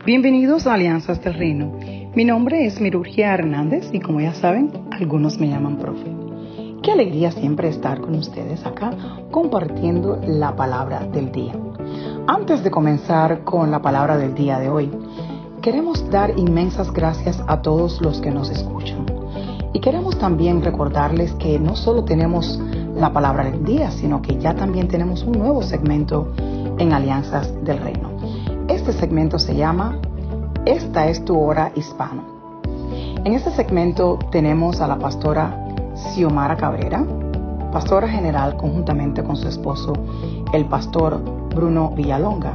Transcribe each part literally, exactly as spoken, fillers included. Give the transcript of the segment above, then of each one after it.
Bienvenidos a Alianzas del Reino. Mi nombre es Mirurgia Hernández y como ya saben, algunos me llaman profe. Qué alegría siempre estar con ustedes acá compartiendo la palabra del día. Antes de comenzar con la palabra del día de hoy, queremos dar inmensas gracias a todos los que nos escuchan. Y queremos también recordarles que no solo tenemos la palabra del día, sino que ya también tenemos un nuevo segmento en Alianzas del Reino. Este segmento se llama Esta es tu hora hispano. En este segmento tenemos a la pastora Xiomara Cabrera, pastora general conjuntamente con su esposo, el pastor Bruno Villalonga,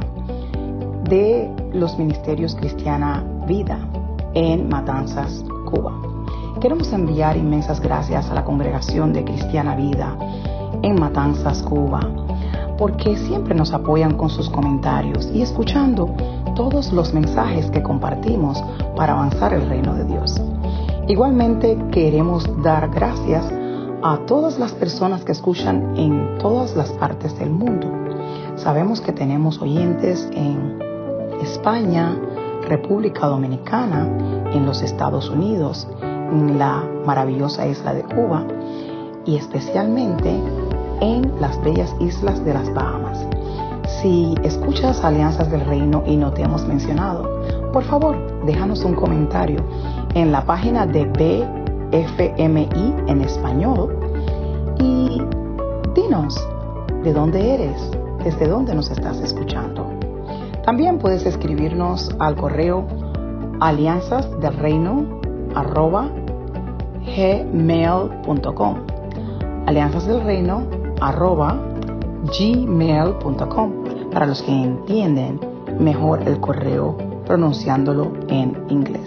de los Ministerios Cristiana Vida en Matanzas, Cuba. Queremos enviar inmensas gracias a la congregación de Cristiana Vida en Matanzas, Cuba, porque siempre nos apoyan con sus comentarios y escuchando todos los mensajes que compartimos para avanzar el reino de Dios. Igualmente queremos dar gracias a todas las personas que escuchan en todas las partes del mundo. Sabemos que tenemos oyentes en España, República Dominicana, en los Estados Unidos, en la maravillosa isla de Cuba y especialmente en las bellas islas de las Bahamas. Si escuchas Alianzas del Reino y no te hemos mencionado, por favor, déjanos un comentario en la página de B F M I en español y dinos de dónde eres, desde dónde nos estás escuchando. También puedes escribirnos al correo alianzasdelreino arroba gmail punto com alianzasdelreino arroba gmail punto com para los que entienden mejor el correo pronunciándolo en inglés.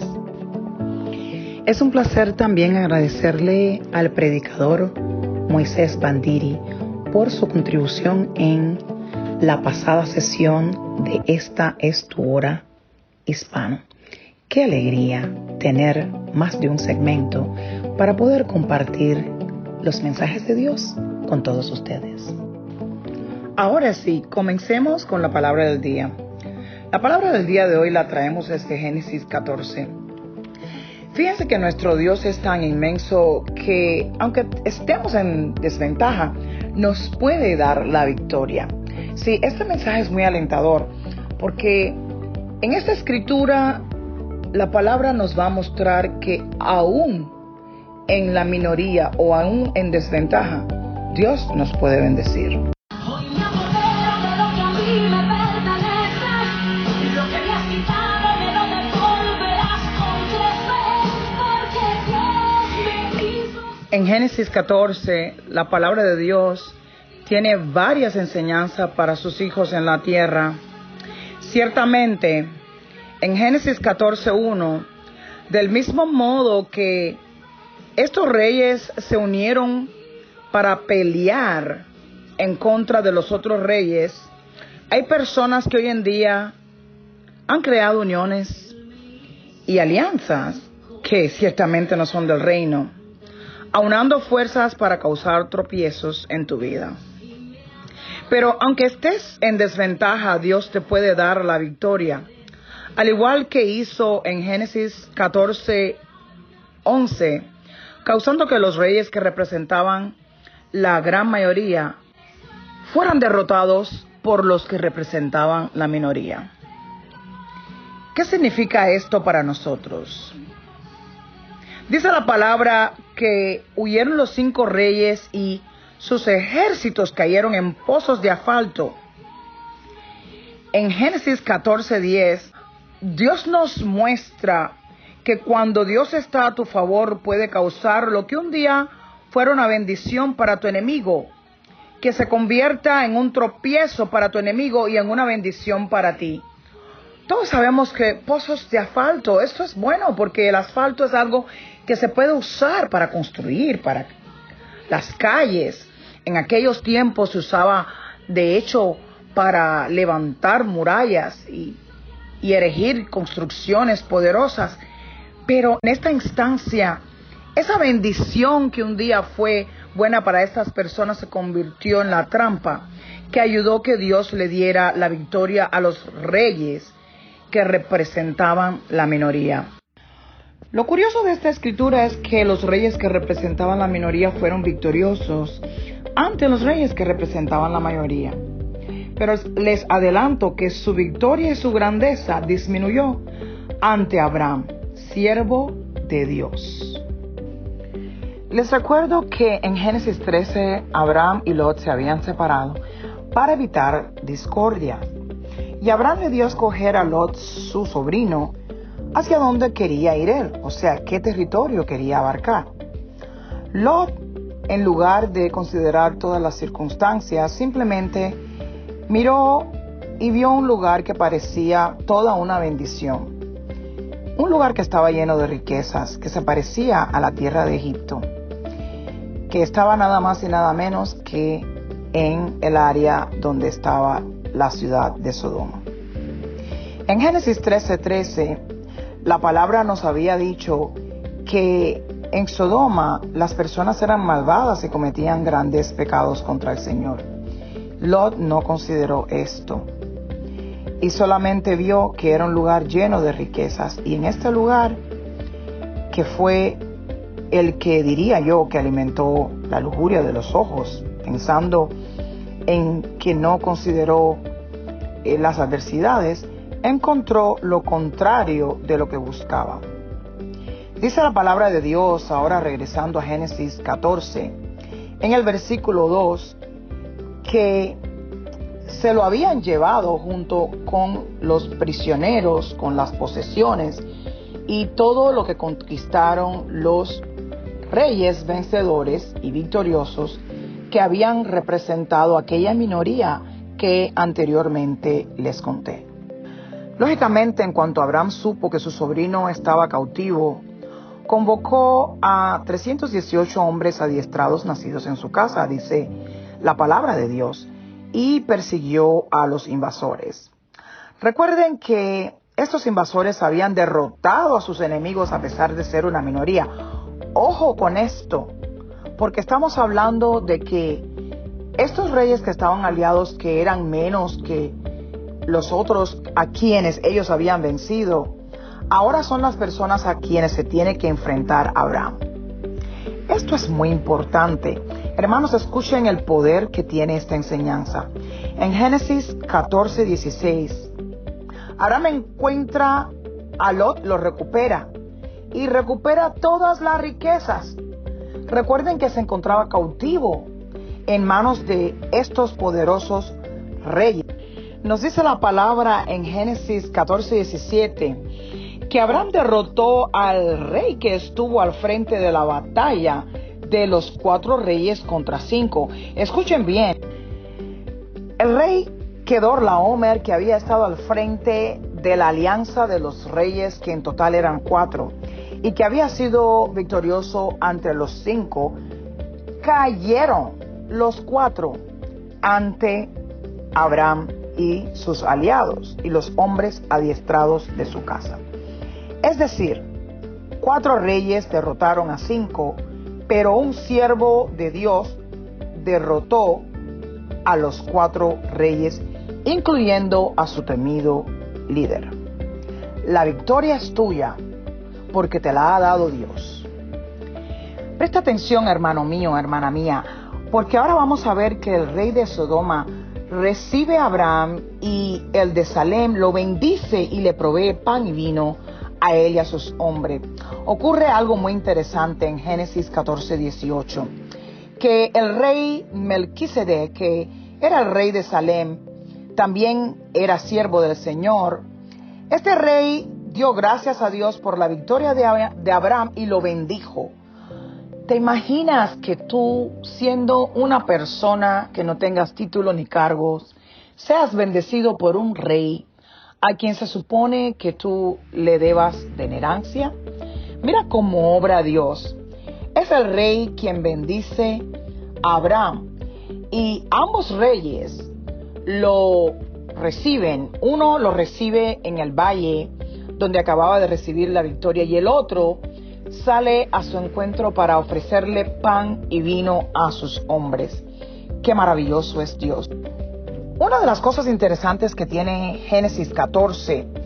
Es un placer también agradecerle al predicador Moisés Bandiri por su contribución en la pasada sesión de Esta es tu hora hispano. Qué alegría tener más de un segmento para poder compartir los mensajes de Dios con todos ustedes. Ahora sí, comencemos con la palabra del día. La palabra del día de hoy la traemos desde Génesis catorce. Fíjense que nuestro Dios es tan inmenso que, aunque estemos en desventaja, nos puede dar la victoria. Sí, este mensaje es muy alentador porque en esta escritura la palabra nos va a mostrar que aún en la minoría o aún en desventaja, Dios nos puede bendecir. En Génesis catorce, la palabra de Dios tiene varias enseñanzas para sus hijos en la tierra. Ciertamente, en Génesis catorce uno, del mismo modo que estos reyes se unieron para pelear en contra de los otros reyes, hay personas que hoy en día han creado uniones y alianzas que ciertamente no son del reino, aunando fuerzas para causar tropiezos en tu vida. Pero aunque estés en desventaja, Dios te puede dar la victoria, al igual que hizo en Génesis catorce once, causando que los reyes que representaban la gran mayoría fueran derrotados por los que representaban la minoría. ¿Qué significa esto para nosotros? Dice la palabra que huyeron los cinco reyes y sus ejércitos cayeron en pozos de asfalto. En Génesis catorce diez, Dios nos muestra que cuando Dios está a tu favor puede causar lo que un día fuera una bendición para tu enemigo, que se convierta en un tropiezo para tu enemigo y en una bendición para ti. Todos sabemos que pozos de asfalto, esto es bueno porque el asfalto es algo que se puede usar para construir, para las calles. En aquellos tiempos se usaba, de hecho, para levantar murallas y, y erigir construcciones poderosas. Pero en esta instancia, esa bendición que un día fue buena para estas personas se convirtió en la trampa que ayudó que Dios le diera la victoria a los reyes que representaban la minoría. Lo curioso de esta escritura es que los reyes que representaban la minoría fueron victoriosos ante los reyes que representaban la mayoría. Pero les adelanto que su victoria y su grandeza disminuyó ante Abraham, siervo de Dios. Les recuerdo que en Génesis trece, Abraham y Lot se habían separado para evitar discordia. Y Abraham le dio a escoger a Lot, su sobrino, hacia dónde quería ir él, o sea, qué territorio quería abarcar. Lot, en lugar de considerar todas las circunstancias, simplemente miró y vio un lugar que parecía toda una bendición. Un lugar que estaba lleno de riquezas, que se parecía a la tierra de Egipto, que estaba nada más y nada menos que en el área donde estaba la ciudad de Sodoma. En Génesis trece trece, la palabra nos había dicho que en Sodoma las personas eran malvadas y cometían grandes pecados contra el Señor. Lot no consideró esto y solamente vio que era un lugar lleno de riquezas, y en este lugar, que fue el que diría yo que alimentó la lujuria de los ojos, pensando en que no consideró eh, las adversidades, encontró lo contrario de lo que buscaba. Dice la palabra de Dios, ahora regresando a Génesis catorce, en el versículo dos, que se lo habían llevado junto con los prisioneros, con las posesiones y todo lo que conquistaron los reyes vencedores y victoriosos que habían representado aquella minoría que anteriormente les conté. Lógicamente, en cuanto Abraham supo que su sobrino estaba cautivo, convocó a trescientos dieciocho hombres adiestrados nacidos en su casa, dice la palabra de Dios, y persiguió a los invasores. Recuerden que estos invasores habían derrotado a sus enemigos a pesar de ser una minoría. Ojo con esto, porque estamos hablando de que estos reyes que estaban aliados, que eran menos que los otros a quienes ellos habían vencido, ahora son las personas a quienes se tiene que enfrentar Abraham. Esto es muy importante. Hermanos, escuchen el poder que tiene esta enseñanza. En Génesis catorce dieciséis, Abraham encuentra a Lot, lo recupera y recupera todas las riquezas. Recuerden que se encontraba cautivo en manos de estos poderosos reyes. Nos dice la palabra en Génesis catorce diecisiete que Abraham derrotó al rey que estuvo al frente de la batalla de los cuatro reyes contra cinco. Escuchen bien. El rey Kedorlaomer, que había estado al frente de la alianza de los reyes, que en total eran cuatro, y que había sido victorioso ante los cinco, cayeron los cuatro ante Abraham y sus aliados y los hombres adiestrados de su casa. Es decir, cuatro reyes derrotaron a cinco, pero un siervo de Dios derrotó a los cuatro reyes, incluyendo a su temido líder. La victoria es tuya porque te la ha dado Dios. Presta atención, hermano mío, hermana mía, porque ahora vamos a ver que el rey de Sodoma recibe a Abraham y el de Salem lo bendice y le provee pan y vino a él y a sus hombres. Ocurre algo muy interesante en Génesis catorce dieciocho, que el rey Melquisedec, que era el rey de Salem, también era siervo del Señor. Este rey dio gracias a Dios por la victoria de Abraham y lo bendijo. ¿Te imaginas que tú, siendo una persona que no tengas título ni cargos, seas bendecido por un rey a quien se supone que tú le debas venerancia? Mira cómo obra Dios. Es el rey quien bendice a Abraham y ambos reyes lo reciben. Uno lo recibe en el valle donde acababa de recibir la victoria y el otro sale a su encuentro para ofrecerle pan y vino a sus hombres. Qué maravilloso es Dios. Una de las cosas interesantes que tiene Génesis catorce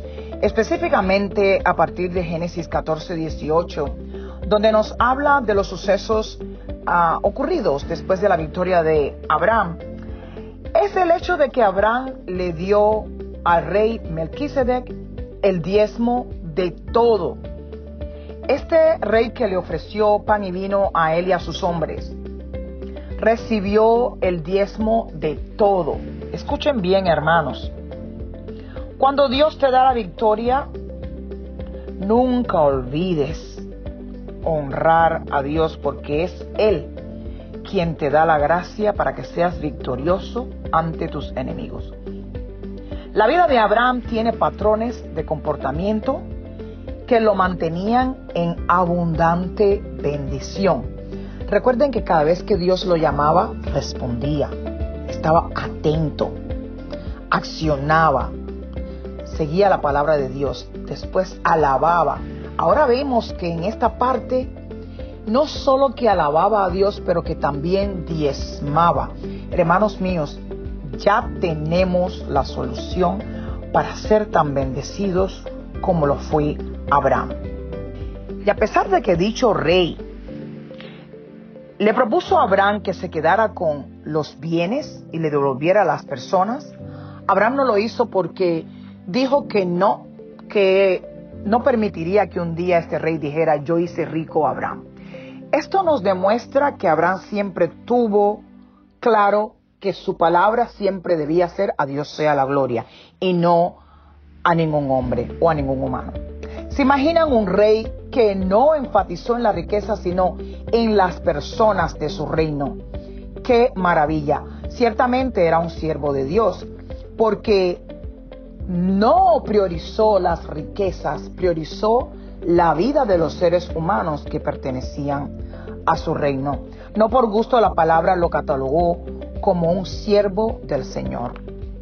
específicamente a partir de Génesis catorce, dieciocho, donde nos habla de los sucesos uh, ocurridos después de la victoria de Abraham. Es el hecho de que Abraham le dio al rey Melquisedec el diezmo de todo. Este rey que le ofreció pan y vino a él y a sus hombres, recibió el diezmo de todo. Escuchen bien, hermanos. Cuando Dios te da la victoria, nunca olvides honrar a Dios, porque es Él quien te da la gracia para que seas victorioso ante tus enemigos. La vida de Abraham tiene patrones de comportamiento que lo mantenían en abundante bendición. Recuerden que cada vez que Dios lo llamaba, respondía, estaba atento, accionaba, seguía la palabra de Dios, después alababa. Ahora vemos que en esta parte, no solo que alababa a Dios, pero que también diezmaba. Hermanos míos, ya tenemos la solución para ser tan bendecidos como lo fue Abraham. Y a pesar de que dicho rey le propuso a Abraham que se quedara con los bienes y le devolviera a las personas, Abraham no lo hizo porque dijo que no, que no permitiría que un día este rey dijera: yo hice rico a Abraham. Esto nos demuestra que Abraham siempre tuvo claro que su palabra siempre debía ser: a Dios sea la gloria, y no a ningún hombre o a ningún humano. ¿Se imaginan un rey que no enfatizó en la riqueza, sino en las personas de su reino? ¡Qué maravilla! Ciertamente era un siervo de Dios, porque no priorizó las riquezas, priorizó la vida de los seres humanos que pertenecían a su reino. No por gusto la palabra lo catalogó como un siervo del Señor.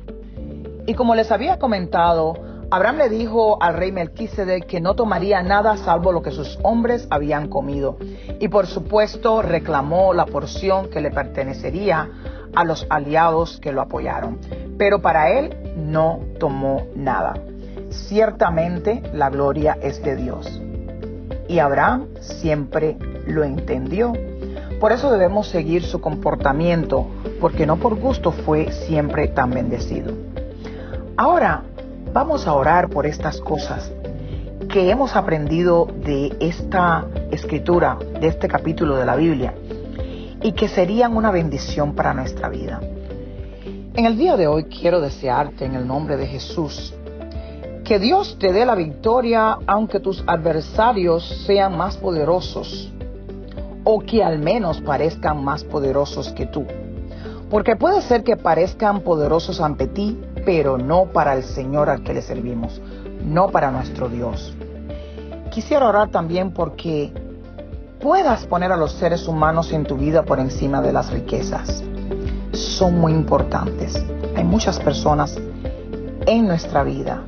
Y como les había comentado, Abraham le dijo al rey Melquisedec que no tomaría nada salvo lo que sus hombres habían comido. Y por supuesto reclamó la porción que le pertenecería a los aliados que lo apoyaron. Pero para él no tomó nada. Ciertamente la gloria es de Dios. Y Abraham siempre lo entendió. Por eso debemos seguir su comportamiento, porque no por gusto fue siempre tan bendecido. Ahora, vamos a orar por estas cosas que hemos aprendido de esta escritura, de este capítulo de la Biblia, y que serían una bendición para nuestra vida. En el día de hoy quiero desearte, en el nombre de Jesús, que Dios te dé la victoria aunque tus adversarios sean más poderosos, o que al menos parezcan más poderosos que tú. Porque puede ser que parezcan poderosos ante ti, pero no para el Señor al que le servimos, no para nuestro Dios. Quisiera orar también porque puedas poner a los seres humanos en tu vida por encima de las riquezas. Son muy importantes. Hay muchas personas en nuestra vida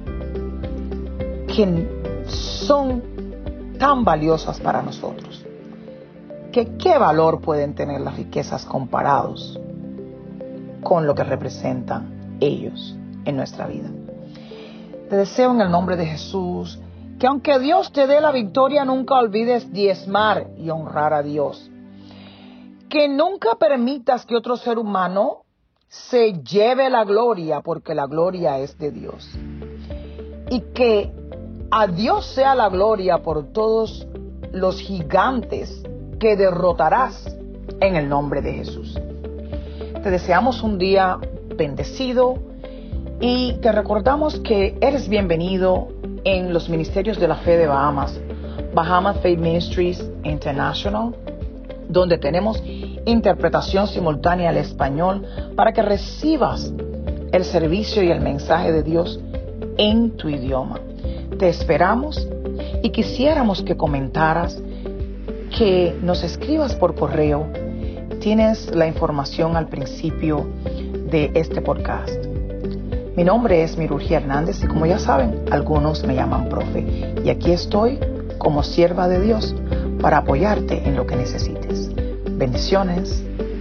que son tan valiosas para nosotros, que qué valor pueden tener las riquezas comparados con lo que representan ellos en nuestra vida. Te deseo en el nombre de Jesús que aunque Dios te dé la victoria, nunca olvides diezmar y honrar a Dios. Que nunca permitas que otro ser humano se lleve la gloria, porque la gloria es de Dios. Y que a Dios sea la gloria por todos los gigantes que derrotarás en el nombre de Jesús. Te deseamos un día bendecido y te recordamos que eres bienvenido en los ministerios de la fe de Bahamas, Bahamas Faith Ministries International, donde tenemos interpretación simultánea al español para que recibas el servicio y el mensaje de Dios en tu idioma. Te esperamos y quisiéramos que comentaras, que nos escribas por correo. Tienes la información al principio de este podcast. Mi nombre es Mirurgia Hernández y como ya saben, algunos me llaman profe. Y aquí estoy como sierva de Dios para apoyarte en lo que necesites. Bendiciones.